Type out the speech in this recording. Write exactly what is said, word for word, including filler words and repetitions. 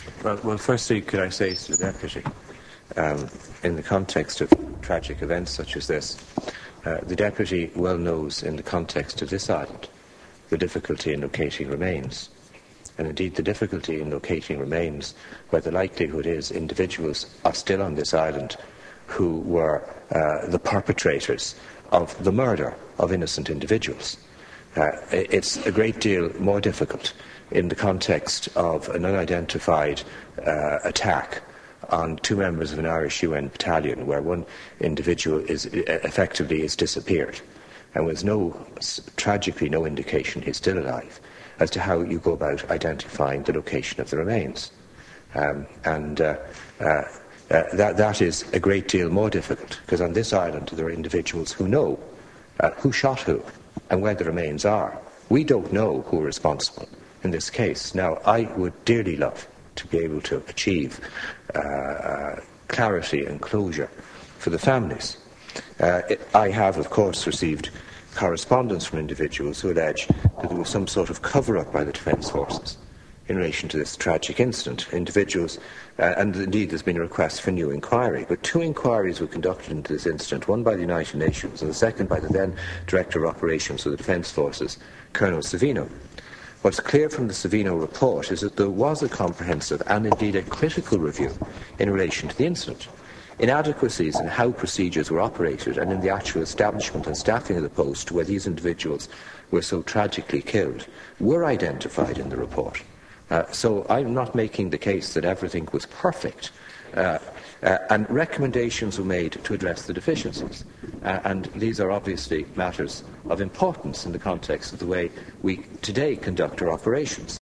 Well, well, firstly, could I say to the Deputy, um, in the context of tragic events such as this, uh, the Deputy well knows in the context of this island the difficulty in locating remains. And indeed, the difficulty in locating remains where the likelihood is individuals are still on this island who were uh, the perpetrators of the murder of innocent individuals. Uh, it's a great deal more difficult in the context of an unidentified uh, attack on two members of an Irish U N battalion where one individual is effectively is disappeared and with no, tragically no indication he's still alive as to how you go about identifying the location of the remains. Um, and uh, uh, uh, that, that is a great deal more difficult because on this island there are individuals who know uh, who shot who and where the remains are. We don't know who are responsible in this case. Now, I would dearly love to be able to achieve uh, clarity and closure for the families. Uh, it, I have, of course, received correspondence from individuals who allege that there was some sort of cover-up by the Defence Forces in relation to this tragic incident. Individuals, uh, and indeed there's been a request for new inquiry, but two inquiries were conducted into this incident, one by the United Nations and the second by the then Director of Operations of the Defence Forces, Colonel Savino. What's clear from the Savino report is that there was a comprehensive and indeed a critical review in relation to the incident. Inadequacies in how procedures were operated and in the actual establishment and staffing of the post where these individuals were so tragically killed were identified in the report. Uh, so I'm not making the case that everything was perfect. Uh, uh, and recommendations were made to address the deficiencies. Uh, and these are obviously matters of importance in the context of the way we today conduct our operations.